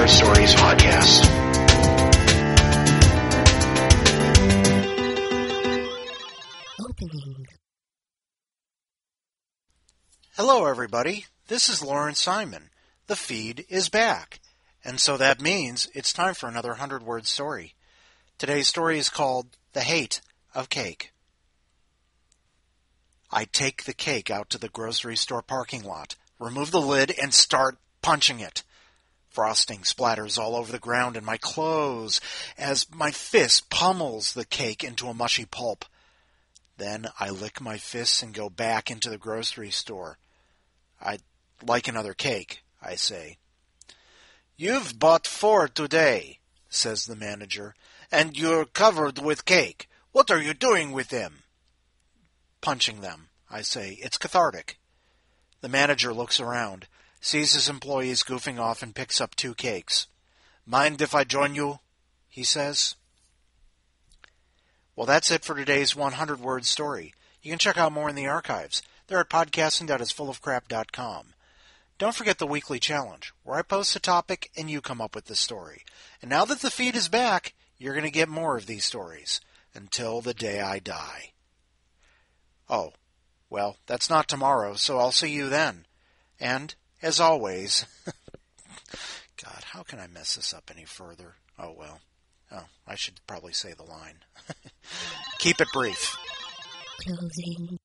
Word Stories podcast. Opening. Hello, everybody. This is Lawrence Simon. The feed is back. And so that means it's time for another 100-word story. Today's story is called The Hate of Cake. I take the cake out to the grocery store parking lot, remove the lid, and start punching it. Frosting splatters all over the ground and my clothes as my fist pummels the cake into a mushy pulp. Then I lick my fists and go back into the grocery store. "I'd like another cake," I say. "You've bought 4 today," says the manager, "and you're covered with cake. What are you doing with them?" "Punching them," I say. "It's cathartic." The manager looks around, sees his employees goofing off, and picks up 2 cakes. "Mind if I join you?" he says. Well, that's it for today's 100-word story. You can check out more in the archives. They're at podcasting.isfullofcrap.com. Don't forget the weekly challenge, where I post a topic and you come up with the story. And now that the feed is back, you're going to get more of these stories, until the day I die. Oh, well, that's not tomorrow, so I'll see you then. And, as always, God, how can I mess this up any further? Oh, well. Oh, I should probably say the line. Keep it brief. Closing.